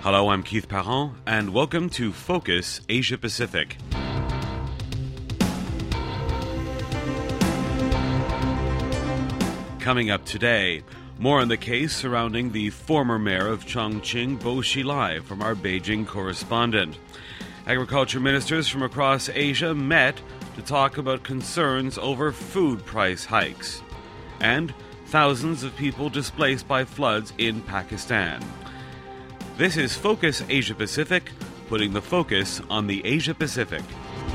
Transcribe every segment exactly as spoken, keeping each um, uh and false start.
Hello, I'm Keith Parent, and welcome to Focus Asia Pacific. Coming up today, more on the case surrounding the former mayor of Chongqing, Bo Xilai, from our Beijing correspondent. Agriculture ministers from across Asia met to talk about concerns over food price hikes. And thousands of people displaced by floods in Pakistan. This is Focus Asia Pacific, putting the focus on the Asia Pacific.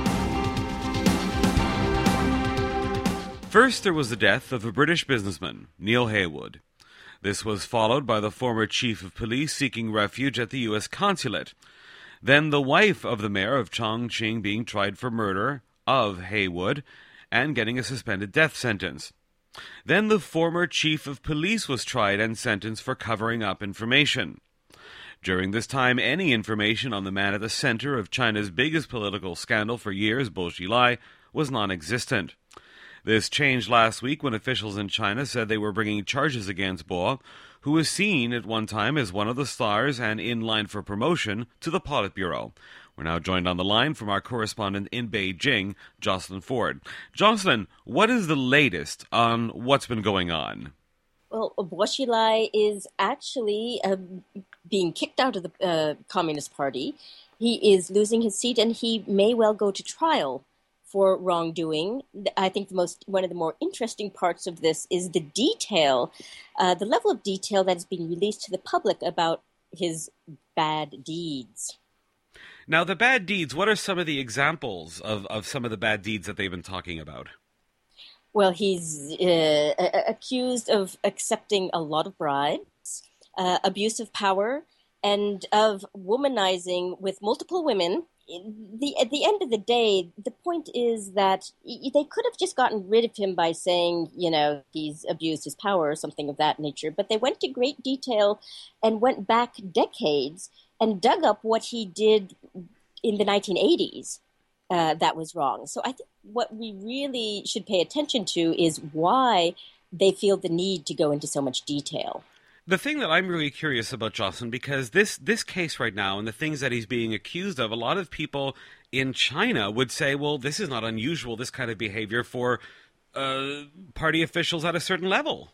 First, there was the death of a British businessman, Neil Heywood. This was followed by the former chief of police seeking refuge at the U S consulate. Then the wife of the mayor of Chongqing being tried for murder of Heywood and getting a suspended death sentence. Then the former chief of police was tried and sentenced for covering up information. During this time, any information on the man at the center of China's biggest political scandal for years, Bo Xilai, was non-existent. This changed last week when officials in China said they were bringing charges against Bo, who was seen at one time as one of the stars and in line for promotion to the Politburo. We're now joined on the line from our correspondent in Beijing, Jocelyn Ford. Jocelyn, what is the latest on what's been going on? Well, Bo Xilai is actually uh, being kicked out of the uh, Communist Party. He is losing his seat, and he may well go to trial for wrongdoing. I think the most one of the more interesting parts of this is the detail, uh, the level of detail that is being released to the public about his bad deeds. Now, the bad deeds, what are some of the examples of, of some of the bad deeds that they've been talking about? Well, he's uh, accused of accepting a lot of bribes, uh, abuse of power, and of womanizing with multiple women. The, at the end of the day, the point is that they could have just gotten rid of him by saying, you know, he's abused his power or something of that nature. But they went to great detail and went back decades and dug up what he did in the nineteen eighties. Uh, that was wrong. So I think what we really should pay attention to is why they feel the need to go into so much detail. The thing that I'm really curious about, Jocelyn, because this, this case right now and the things that he's being accused of, a lot of people in China would say, well, this is not unusual, this kind of behavior for uh, party officials at a certain level.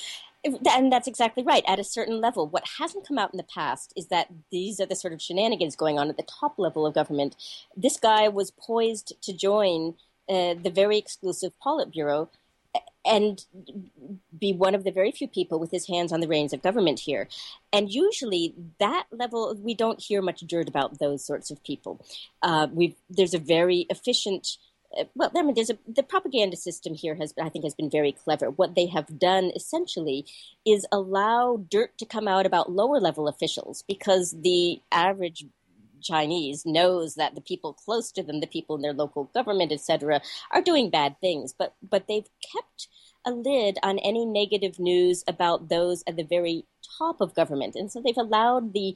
And that's exactly right, at a certain level. What hasn't come out in the past is that these are the sort of shenanigans going on at the top level of government. This guy was poised to join uh, the very exclusive Politburo and be one of the very few people with his hands on the reins of government here. And usually that level, we don't hear much dirt about those sorts of people. Uh, we've, there's a very efficient... Well, I mean, there's a, the propaganda system here has, I think, has been very clever. What they have done essentially is allow dirt to come out about lower level officials because the average Chinese knows that the people close to them, the people in their local government, et cetera, are doing bad things. But but they've kept a lid on any negative news about those at the very top of government, and so they've allowed the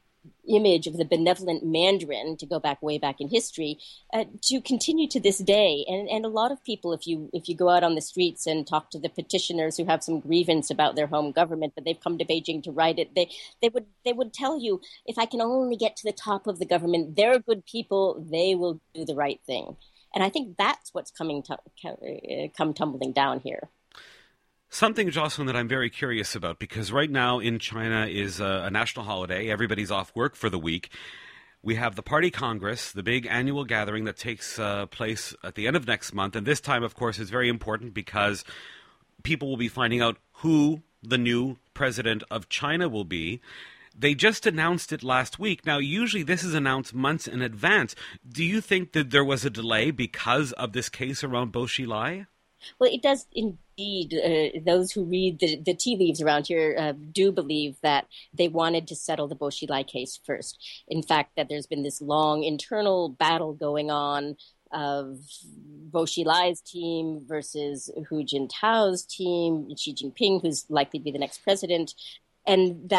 image of the benevolent Mandarin, to go back way back in history, uh, to continue to this day. And, and a lot of people, if you if you go out on the streets and talk to the petitioners who have some grievance about their home government, but they've come to Beijing to write it, they they would they would tell you, if I can only get to the top of the government, they're good people, they will do the right thing. And I think that's what's coming to, uh, come tumbling down here. Something, Jocelyn, that I'm very curious about, because right now in China is a, a national holiday. Everybody's off work for the week. We have the Party Congress, the big annual gathering that takes uh, place at the end of next month. And this time, of course, is very important because people will be finding out who the new president of China will be. They just announced it last week. Now, usually this is announced months in advance. Do you think that there was a delay because of this case around Bo Xilai? Well, it does indeed. Uh, those who read the, the tea leaves around here uh, do believe that they wanted to settle the Bo Xilai case first. In fact, that there's been this long internal battle going on of Bo Xilai's team versus Hu Jintao's team, Xi Jinping, who's likely to be the next president, and that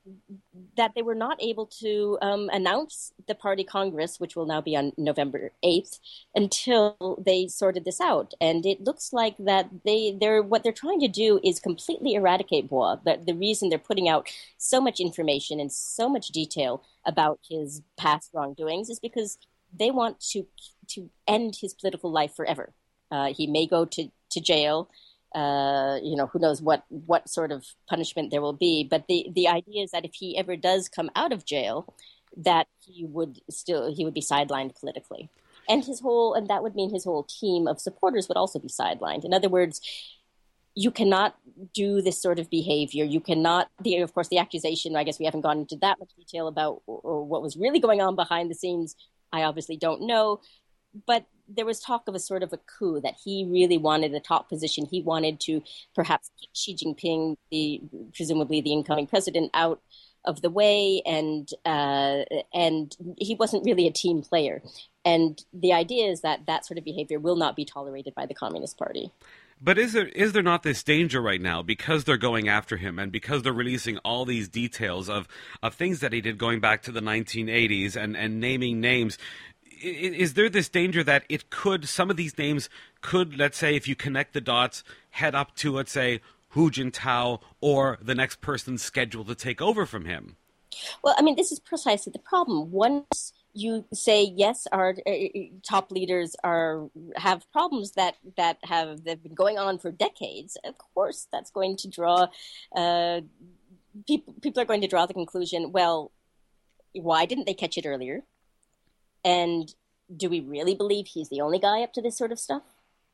that they were not able to um, announce the party congress, which will now be on November eighth, until they sorted this out. And it looks like that they they're what they're trying to do is completely eradicate Bois. But the reason they're putting out so much information and so much detail about his past wrongdoings is because they want to to end his political life forever. Uh, he may go to, to jail. Uh, you know, who knows what, what sort of punishment there will be. But the, the idea is that if he ever does come out of jail, that he would still he would be sidelined politically, and his whole and that would mean his whole team of supporters would also be sidelined. In other words, you cannot do this sort of behavior. You cannot. The, of course, the accusation. I guess we haven't gone into that much detail about or what was really going on behind the scenes. I obviously don't know. But there was talk of a sort of a coup, that he really wanted a top position. He wanted to perhaps kick Xi Jinping, the presumably the incoming president, out of the way, and uh, and he wasn't really a team player. And the idea is that that sort of behavior will not be tolerated by the Communist Party. But is there is there not this danger right now, because they're going after him and because they're releasing all these details of, of things that he did going back to the nineteen eighties and, and naming names? Is there this danger that it could, some of these names could, let's say, if you connect the dots, head up to, let's say, Hu Jintao or the next person scheduled to take over from him? Well, I mean, this is precisely the problem. Once you say, yes, our uh, top leaders are have problems that, that have they've been going on for decades, of course that's going to draw, uh, people, people are going to draw the conclusion, well, why didn't they catch it earlier? And do we really believe he's the only guy up to this sort of stuff?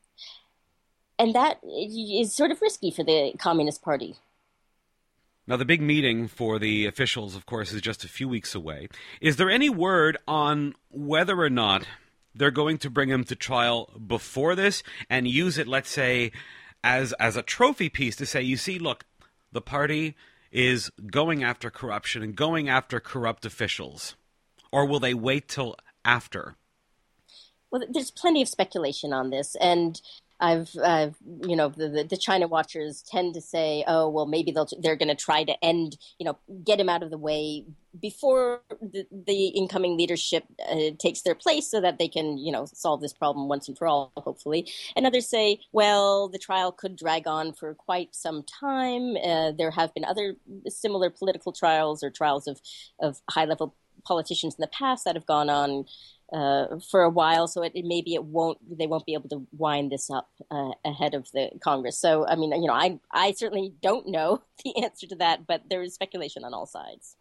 And that is sort of risky for the Communist Party. Now, the big meeting for the officials, of course, is just a few weeks away. Is there any word on whether or not they're going to bring him to trial before this and use it, let's say, as, as a trophy piece to say, you see, look, the party is going after corruption and going after corrupt officials? Or will they wait till after? Well, there's plenty of speculation on this, and I've, I've you know, the, the China watchers tend to say, oh, well, maybe they'll, they're going to try to end, you know, get him out of the way before the, the incoming leadership uh, takes their place so that they can, you know, solve this problem once and for all, hopefully. And others say, well, the trial could drag on for quite some time. Uh, there have been other similar political trials or trials of, of high-level politicians in the past that have gone on uh, for a while, so it, it maybe it won't they won't be able to wind this up uh, ahead of the Congress. So I mean, you know, I I certainly don't know the answer to that, but there is speculation on all sides.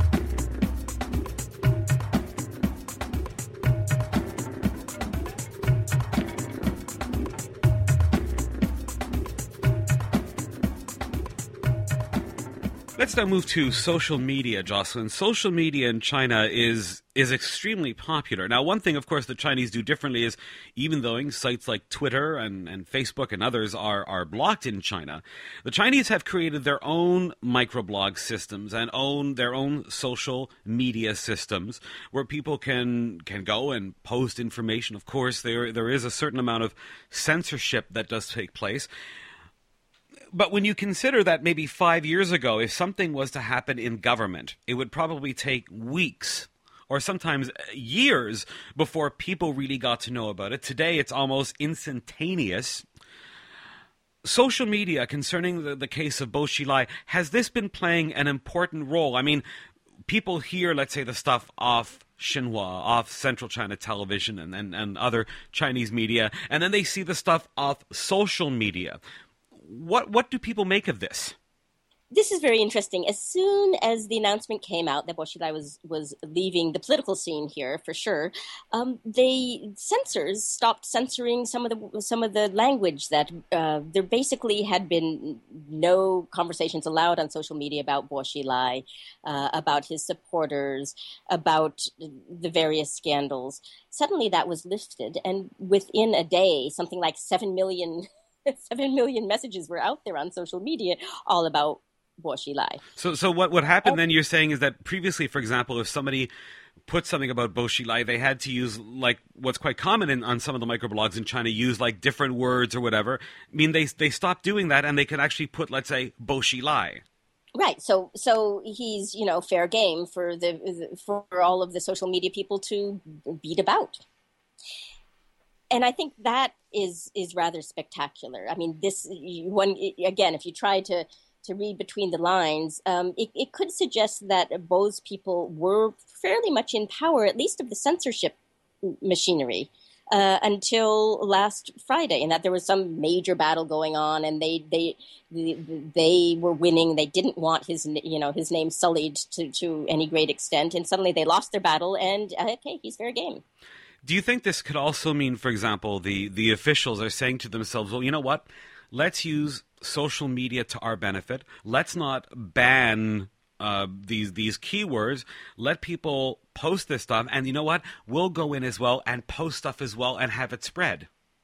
Let's now move to social media, Jocelyn. Social media in China is is extremely popular. Now, one thing, of course, the Chinese do differently is, even though sites like Twitter and, and Facebook and others are, are blocked in China, the Chinese have created their own microblog systems and own their own social media systems where people can can go and post information. Of course, there there is a certain amount of censorship that does take place. But when you consider that maybe five years ago, if something was to happen in government, it would probably take weeks or sometimes years before people really got to know about it. Today, it's almost instantaneous. Social media concerning the, the case of Bo Xilai, has this been playing an important role? I mean, people hear, let's say, the stuff off Xinhua, off Central China Television and, and, and other Chinese media, and then they see the stuff off social media. What what do people make of this? This is very interesting. As soon as the announcement came out that Bo Xilai was, was leaving the political scene here, for sure, um, they censors stopped censoring some of the some of the language that uh, there basically had been no conversations allowed on social media about Bo Xilai, uh, about his supporters, about the various scandals. Suddenly that was lifted, and within a day, something like seven million. Seven million messages were out there on social media all about Bo Xilai. So, so what what happened and, then? You're saying is that previously, for example, if somebody put something about Bo Xilai, they had to use, like what's quite common in, on some of the microblogs in China, use like different words or whatever. I mean, they they stopped doing that, and they could actually put, let's say, Bo Xilai. Right. So so he's, you know, fair game for the for all of the social media people to beat about. And I think that is is rather spectacular. I mean, this one again, if you try to to read between the lines, um, it, it could suggest that Bo's people were fairly much in power, at least of the censorship machinery, uh, until last Friday, and that there was some major battle going on, and they they they, they were winning. They didn't want his you know his name sullied to to any great extent, and suddenly they lost their battle, and uh, okay, he's fair game. Do you think this could also mean, for example, the, the officials are saying to themselves, well, you know what? Let's use social media to our benefit. Let's not ban uh, these these keywords. Let people post this stuff. And you know what? We'll go in as well and post stuff as well and have it spread.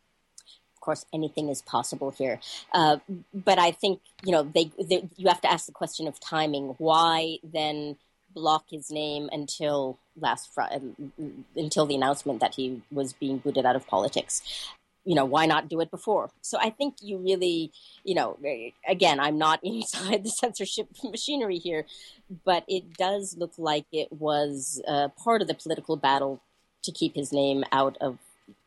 Of course, anything is possible here. Uh, but I think, you know, they, they you have to ask the question of timing. Why then block his name until last Friday, until the announcement that he was being booted out of politics? You know, why not do it before? So I think you really, you know, again, I'm not inside the censorship machinery here, but it does look like it was uh, part of the political battle to keep his name out of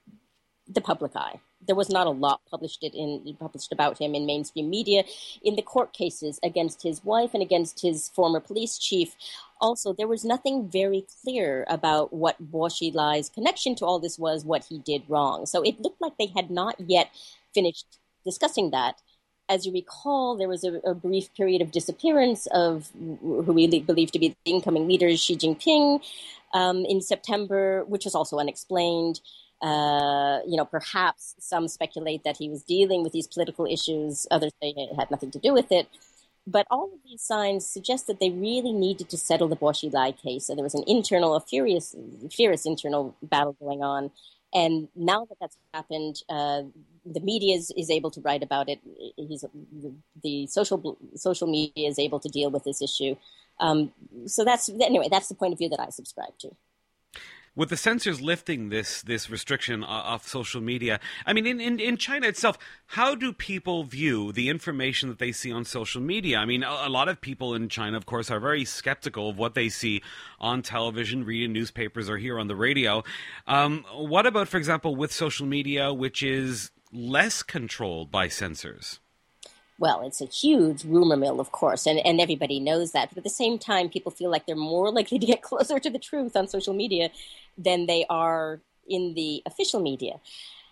the public eye. There was not a lot published it in published about him in mainstream media. In the court cases against his wife and against his former police chief, also there was nothing very clear about what Bo Xilai's connection to all this was, what he did wrong. So it looked like they had not yet finished discussing that. As you recall, there was a, a brief period of disappearance of who we believe to be the incoming leader, Xi Jinping, um, in September, which was also unexplained. Uh, you know, perhaps some speculate that he was dealing with these political issues. Others say it had nothing to do with it. But all of these signs suggest that they really needed to settle the Bo Xilai case. So there was an internal, a furious, furious internal battle going on. And now that that's happened, uh, the media is, is able to write about it. He's, the, the social social media is able to deal with this issue. Um, so that's anyway. That's the point of view that I subscribe to. With the censors lifting this this restriction off social media, I mean, in, in, in China itself, how do people view the information that they see on social media? I mean, a, a lot of people in China, of course, are very skeptical of what they see on television, read in newspapers, or hear on the radio. Um, what about, for example, with social media, which is less controlled by censors? Well, it's a huge rumor mill, of course, and, and everybody knows that. But at the same time, people feel like they're more likely to get closer to the truth on social media than they are in the official media.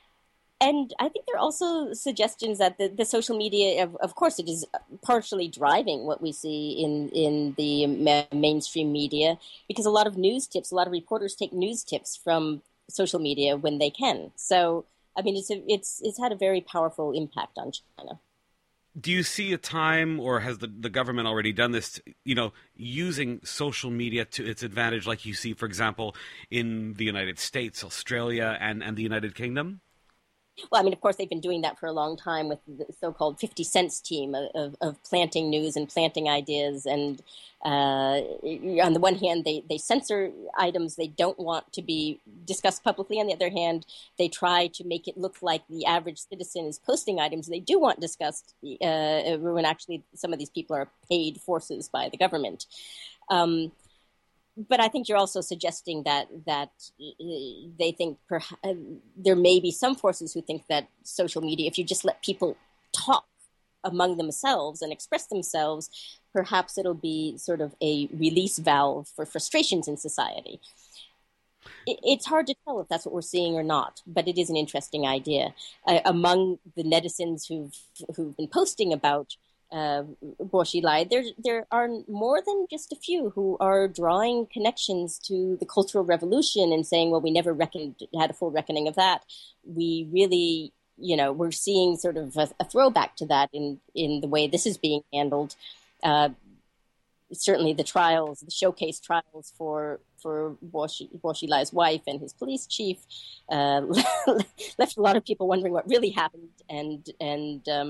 And I think there are also suggestions that the, the social media, of, of course, it is partially driving what we see in, in the ma- mainstream media, because a lot of news tips, a lot of reporters take news tips from social media when they can. So, I mean, it's a, it's it's had a very powerful impact on China. Do you see a time, or has the, the government already done this, you know, using social media to its advantage, like you see, for example, in the United States, Australia, and, and the United Kingdom? Well, I mean, of course, they've been doing that for a long time with the so-called fifty cents team of, of, of planting news and planting ideas. And uh, on the one hand, they, they censor items they don't want to be discussed publicly. On the other hand, they try to make it look like the average citizen is posting items they do want discussed uh, when actually some of these people are paid forces by the government. Um, But I think you're also suggesting that that they think perhaps, there may be some forces who think that social media, if you just let people talk among themselves and express themselves, perhaps it'll be sort of a release valve for frustrations in society. It, it's hard to tell if that's what we're seeing or not, but it is an interesting idea. Uh, among the netizens who've who've been posting about Uh, Bo Xilai, there there are more than just a few who are drawing connections to the Cultural Revolution and saying, well, we never reckoned, had a full reckoning of that. We really, you know, we're seeing sort of a, a throwback to that in, in the way this is being handled. Uh, certainly the trials, the showcase trials for for Bo Xilai's wife and his police chief uh, left a lot of people wondering what really happened, and and um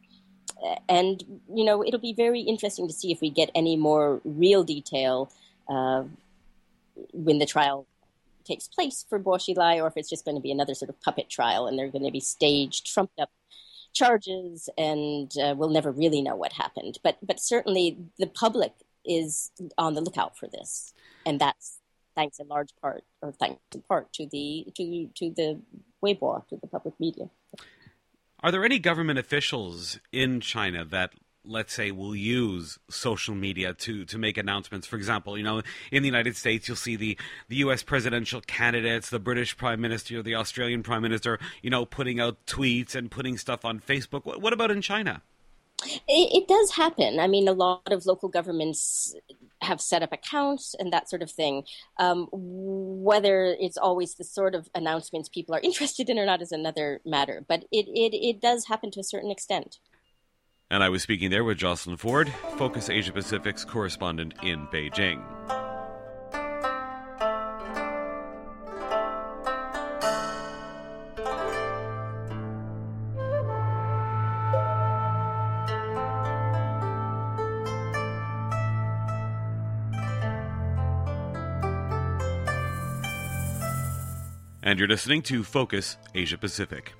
And, you know, it'll be very interesting to see if we get any more real detail uh, when the trial takes place for Bo Xilai, or if it's just going to be another sort of puppet trial and they're going to be staged, trumped up charges, and uh, we'll never really know what happened. But but certainly the public is on the lookout for this, and that's thanks in large part, or thanks in part, to the to to the Weibo, to the public media. Are there any government officials in China that, let's say, will use social media to, to make announcements? For example, you know, in the United States, you'll see the, the U S presidential candidates, the British Prime Minister, the Australian Prime Minister, you know, putting out tweets and putting stuff on Facebook. What, what about in China? It, it does happen. I mean, a lot of local governments have set up accounts and that sort of thing. Um, whether it's always the sort of announcements people are interested in or not is another matter. But it, it, it does happen to a certain extent. And I was speaking there with Jocelyn Ford, Focus Asia Pacific's correspondent in Beijing. And you're listening to Focus Asia Pacific.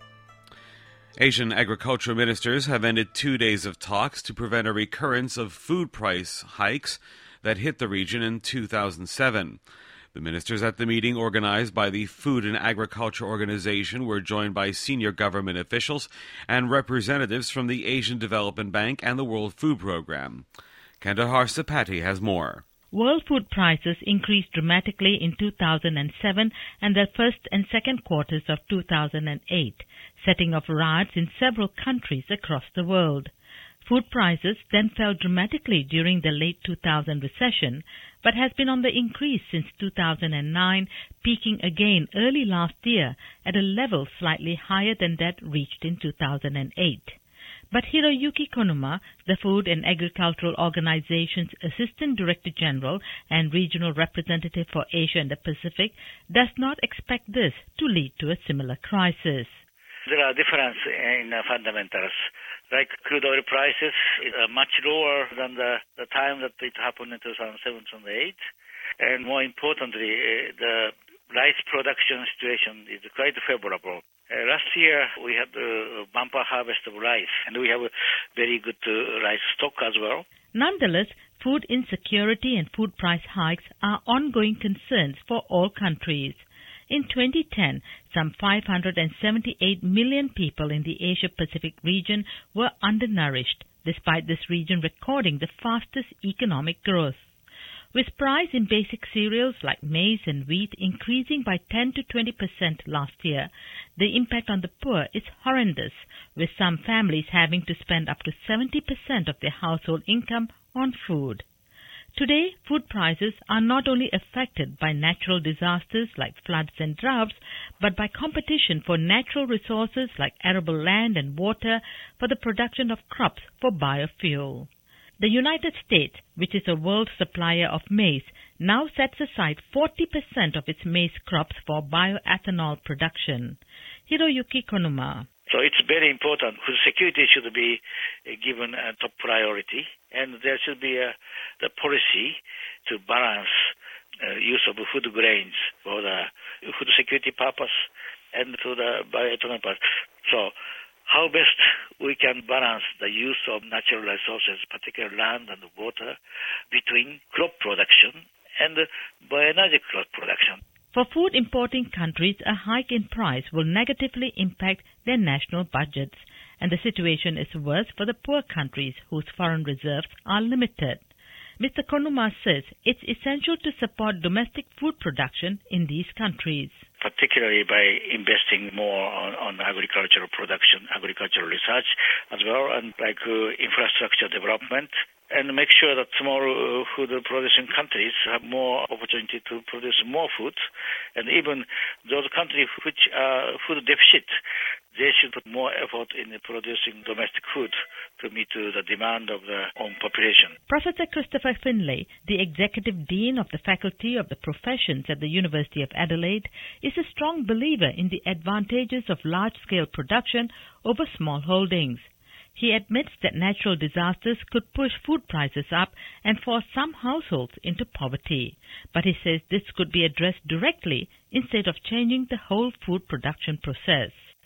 Asian agricultural ministers have ended two days of talks to prevent a recurrence of food price hikes that hit the region in two thousand seven. The ministers at the meeting organized by the Food and Agriculture Organization were joined by senior government officials and representatives from the Asian Development Bank and the World Food Programme. Kandahar Sapati has more. World food prices increased dramatically in two thousand seven and the first and second quarters of two thousand eight, setting off riots in several countries across the world. Food prices then fell dramatically during the late two thousand recession, but has been on the increase since two thousand nine, peaking again early last year at a level slightly higher than that reached in two thousand eight. But Hiroyuki Konuma, the Food and Agricultural Organization's Assistant Director General and Regional Representative for Asia and the Pacific, does not expect this to lead to a similar crisis. There are differences in uh, fundamentals. Like crude oil prices are much lower than the, the time that it happened in two thousand seven and two thousand eight. And more importantly, uh, the rice production situation is quite favorable. Uh, last year, we had a bumper harvest of rice, and we have a very good uh, rice stock as well. Nonetheless, food insecurity and food price hikes are ongoing concerns for all countries. In twenty ten, some five hundred seventy-eight million people in the Asia-Pacific region were undernourished, despite this region recording the fastest economic growth. With price in basic cereals like maize and wheat increasing by ten to twenty percent last year, the impact on the poor is horrendous, with some families having to spend up to seventy percent of their household income on food. Today, food prices are not only affected by natural disasters like floods and droughts, but by competition for natural resources like arable land and water for the production of crops for biofuel. The United States, which is a world supplier of maize, now sets aside forty percent of its maize crops for bioethanol production. Hiroyuki Konuma. So it's very important. Food security should be given a top priority, and there should be a the policy to balance uh, use of food grains for the food security purpose and to the bioethanol purpose. So how best we can balance the use of natural resources, particularly land and water, between crop production and bioenergy crop production. For food importing countries, a hike in price will negatively impact their national budgets, and the situation is worse for the poor countries whose foreign reserves are limited. Mister Konuma says it's essential to support domestic food production in these countries, particularly by investing more on, on agricultural production, agricultural research as well, and like uh, infrastructure development, and make sure that small uh, food producing countries have more opportunity to produce more food, and even those countries which are food deficit, they should put more effort in producing domestic food to meet uh, the demand of their own population. Professor Christopher Finlay, the Executive Dean of the Faculty of the Professions at the University of Adelaide, is a strong believer in the advantages of large-scale production over small holdings. He admits that natural disasters could push food prices up and force some households into poverty. But he says this could be addressed directly instead of changing the whole food production process.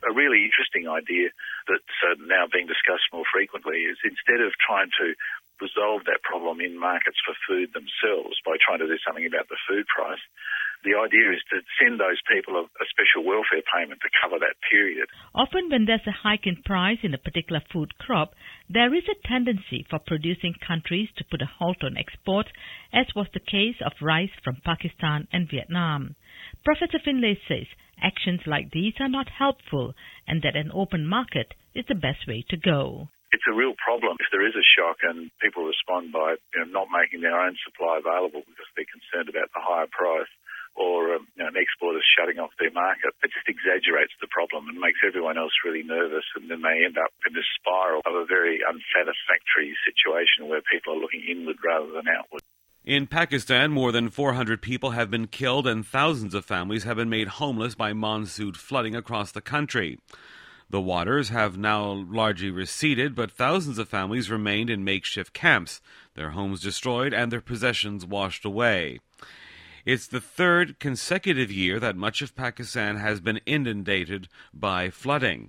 A really interesting idea that's uh, now being discussed more frequently is instead of trying to resolve that problem in markets for food themselves by trying to do something about the food price, the idea is to send those people a, a special welfare payment to cover that period. Often when there's a hike in price in a particular food crop, there is a tendency for producing countries to put a halt on exports, as was the case of rice from Pakistan and Vietnam. Professor Finlay says actions like these are not helpful and that an open market is the best way to go. It's a real problem if there is a shock and people respond by you know, not making their own supply available because they're concerned about the higher price, or um, you know, an exporter shutting off their market. It just exaggerates the problem and makes everyone else really nervous, and then they end up in this spiral of a very unsatisfactory situation where people are looking inward rather than outward. In Pakistan, more than four hundred people have been killed and thousands of families have been made homeless by monsoon flooding across the country. The waters have now largely receded, but thousands of families remained in makeshift camps, their homes destroyed and their possessions washed away. It's the third consecutive year that much of Pakistan has been inundated by flooding.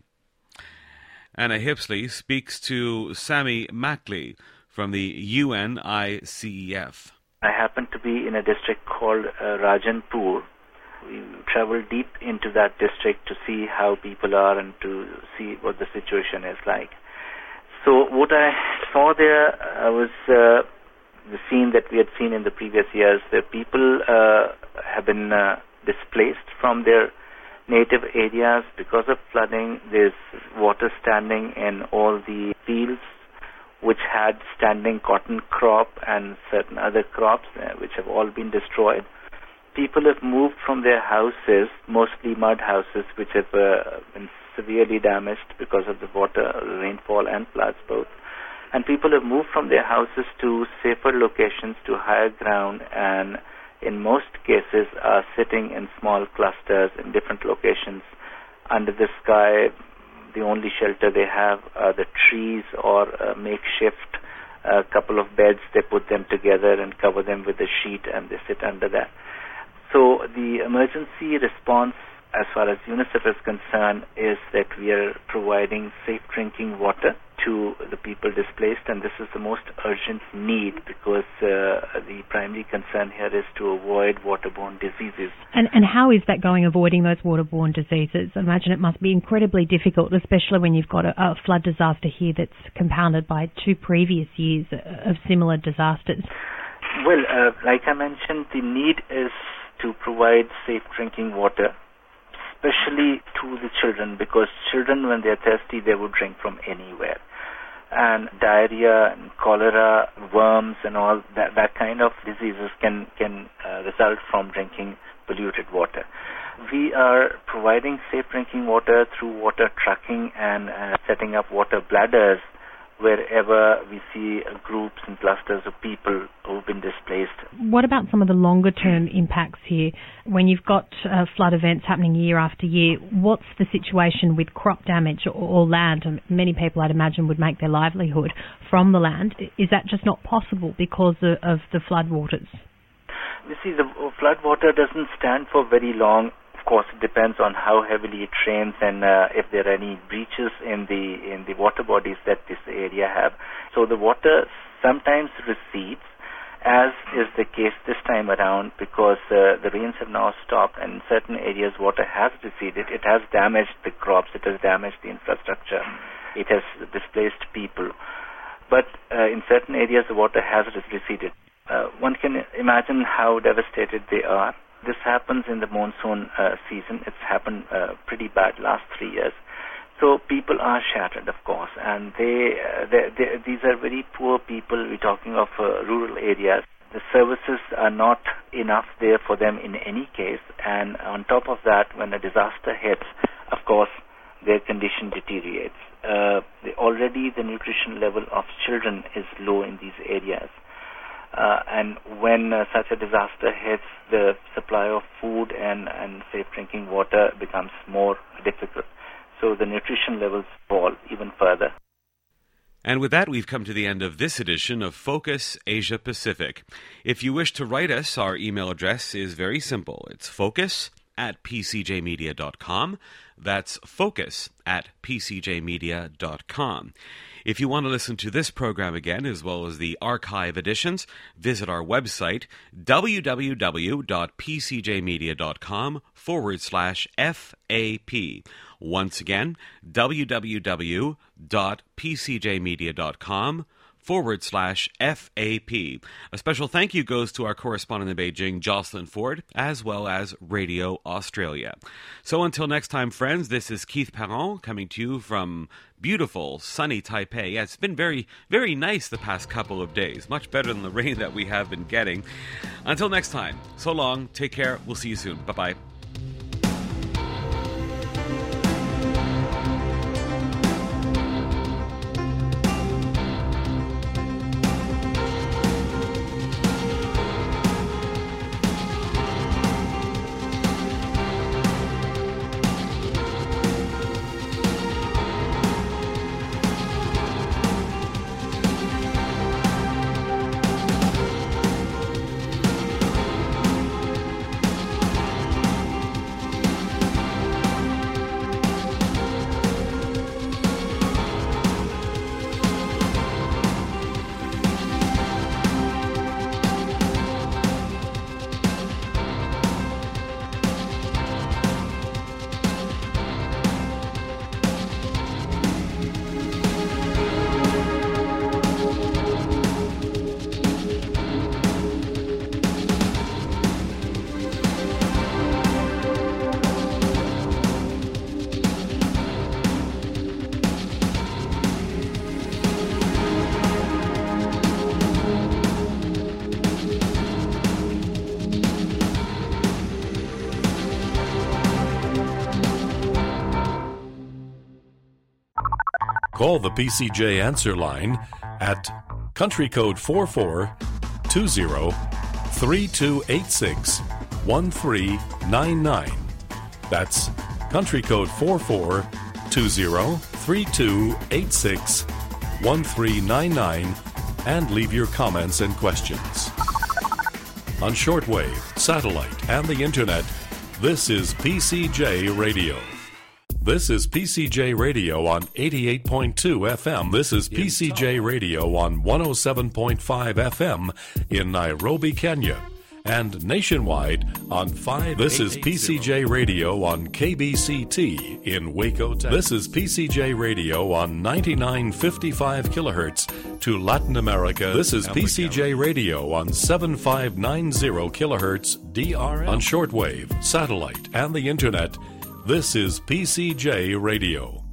Anna Hipsley speaks to Sami Makli from the U N I C E F. I happen to be in a district called uh, Rajanpur. We traveled deep into that district to see how people are and to see what the situation is like. So what I saw there uh, was uh, the scene that we had seen in the previous years. The people uh, have been uh, displaced from their native areas because of flooding. There's water standing in all the fields which had standing cotton crop and certain other crops uh, which have all been destroyed. People have moved from their houses, mostly mud houses, which have uh, been severely damaged because of the water, rainfall and floods both. And people have moved from their houses to safer locations, to higher ground, and in most cases are sitting in small clusters in different locations under the sky. The only shelter they have are the trees or a makeshift uh, couple of beds. They put them together and cover them with a sheet and they sit under that. So the emergency response as far as UNICEF is concerned is that we are providing safe drinking water to the people displaced, and this is the most urgent need because uh, the primary concern here is to avoid waterborne diseases. And, and how is that going, avoiding those waterborne diseases? I imagine it must be incredibly difficult, especially when you've got a, a flood disaster here that's compounded by two previous years of similar disasters. Well, uh, like I mentioned, the need is to provide safe drinking water, especially to the children, because children, when they're thirsty, they would drink from anywhere. And diarrhea and cholera, worms and all, that, that kind of diseases can, can uh, result from drinking polluted water. We are providing safe drinking water through water trucking and uh, setting up water bladders wherever we see uh, groups and clusters of people who've been displaced. What about some of the longer term impacts here? When you've got uh, flood events happening year after year, what's the situation with crop damage or, or land? And many people, I'd imagine, would make their livelihood from the land. Is that just not possible because of, of the flood waters? You see, the flood water doesn't stand for very long. Of course, it depends on how heavily it rains and uh, if there are any breaches in the in the water bodies that this area have. So the water sometimes recedes, as is the case this time around, because uh, the rains have now stopped and in certain areas water has receded. It has damaged the crops, it has damaged the infrastructure, it has displaced people. But uh, in certain areas the water has receded. Uh, one can imagine how devastated they are. This happens in the monsoon uh, season. It's happened uh, pretty bad last three years. So people are shattered, of course, and they, uh, they, they these are very poor people. We're talking of uh, rural areas. The services are not enough there for them in any case, and on top of that, when a disaster hits, of course, their condition deteriorates. Uh, the, already the nutrition level of children is low in these areas. Uh, and when uh, such a disaster hits, the supply of food and, and safe drinking water becomes more difficult. So the nutrition levels fall even further. And with that, we've come to the end of this edition of Focus Asia Pacific. If you wish to write us, our email address is very simple. It's focus at p c j media dot com. That's focus at p c j media dot com. If you want to listen to this program again, as well as the archive editions, visit our website, www.pcjmedia.com forward slash FAP. Once again, www.pcjmedia.com forward slash FAP. A special thank you goes to our correspondent in Beijing, Jocelyn Ford, as well as Radio Australia. So until next time, friends, this is Keith Perron coming to you from beautiful, sunny Taipei. Yeah, it's been very, very nice the past couple of days. Much better than the rain that we have been getting. Until next time, so long, take care, we'll see you soon. Bye-bye. Call the P C J answer line at country code four four two zero three two eight six one three nine nine. That's country code four four two zero three two eight six one three nine nine and leave your comments and questions. On shortwave, satellite, and the internet, this is P C J Radio. This is P C J Radio on eighty-eight point two F M. This is P C J Radio on one oh seven point five F M in Nairobi, Kenya. And nationwide on five. This is P C J Radio on K B C T in Waco, Texas. This is P C J Radio on ninety-nine fifty-five kilohertz to Latin America. This is P C J Radio on seventy-five ninety kilohertz D R M. On shortwave, satellite, and the internet, this is P C J Radio.